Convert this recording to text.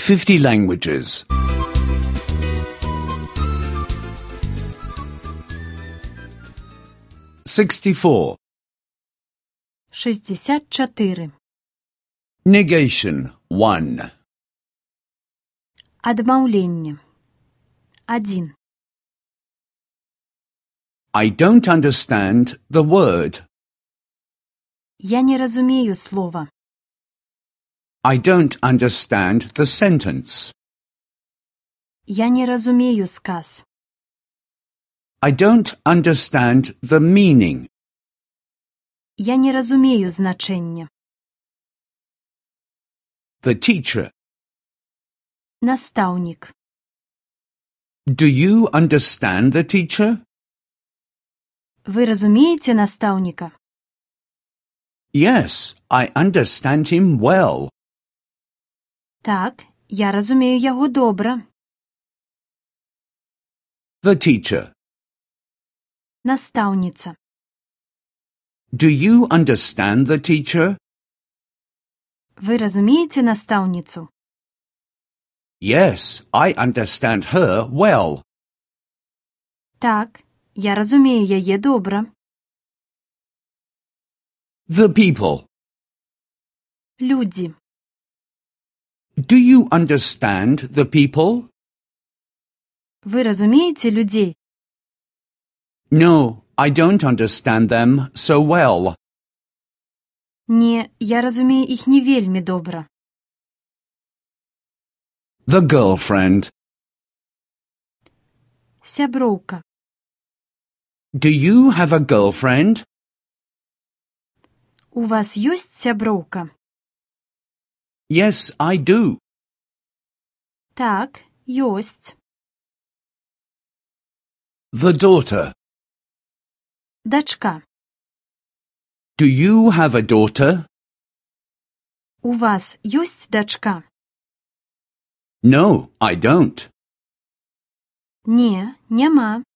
50 languages. 64. 64. Negation 1. Адмаўленне. 1. I don't understand the word. Я не разумею слова. I don't understand the sentence. Я не разумею сказ. I don't understand the meaning. Я не разумею значення. The teacher. Настаўнік. Do you understand the teacher? Ви разумієте настаўніка? Yes, I understand him well. Так, я разумею яго добра. The teacher. Настаўніца. Do you understand the teacher? Ви разумієте настаўніцу? Yes, I understand her well. Так, я разумею яе добра. The people. Людзі. Do you understand the people? Ви разумієте людзей? No, I don't understand them so well. Не, я разумею іх не вельмі добра. The girlfriend. Сяброўка. Do you have a girlfriend? У вас ёсць сяброўка? Yes, I do. Так, ёсць. The daughter. Дачка. Do you have a daughter? У вас ёсць дачка? No, I don't. Не, няма.